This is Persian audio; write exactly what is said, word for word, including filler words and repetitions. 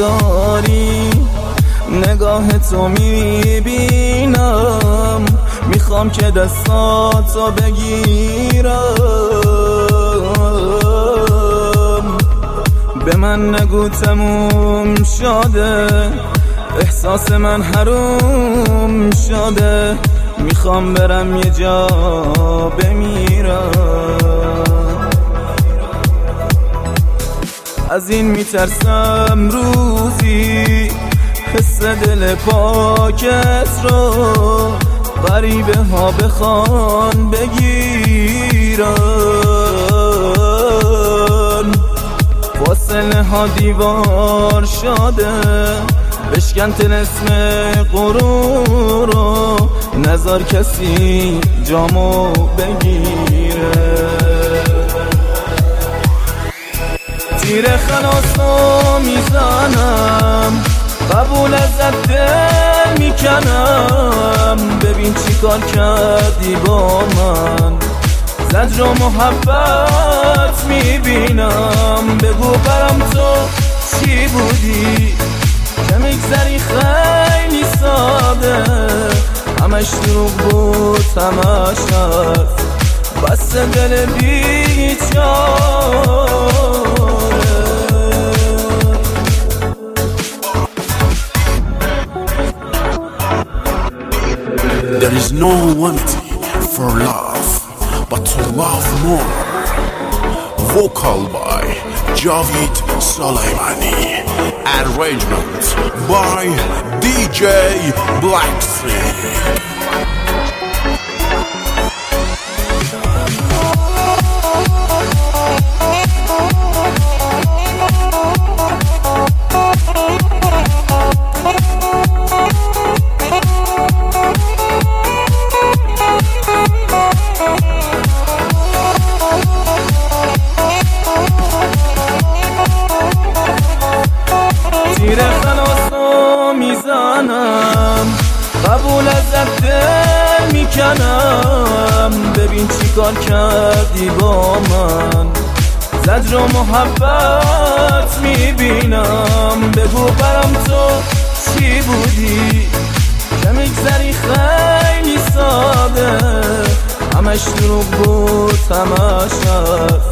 داری، نگاه تو میبینم، میخوام که دستاتو بگیرم. به من نگو تموم شده، احساس من حروم شده، میخوام برم یه جا بمیرم. از این میترسم روزی حس دل پاکت رو غریبه ها بخوان بگیرن. فاصله ها دیوار شده، بشکن طلسم غرور رو، نذار کسی جامو بگیره. تیر خلاصو میزنم، قبول ازت دل میکنم. ببین چی کار کردی با من، زجر و محبت میبینم. بگو برام تو چی بودی که میگذری خیلی ساده، همش دروغ بود همش هست، بس دل بیچاره. There is no remedy for love but to love more. Vocal by Javid Saleimani. Arrangement by D J Blackstreet. تیر خلاصو میزنم، قبول ازت دل میکنم. ببین چی کار کردی با من، زجر و محبت میبینم. بگو برام تو چی بودی که میگذری خیلی ساده، همش دروغ بود همش هست،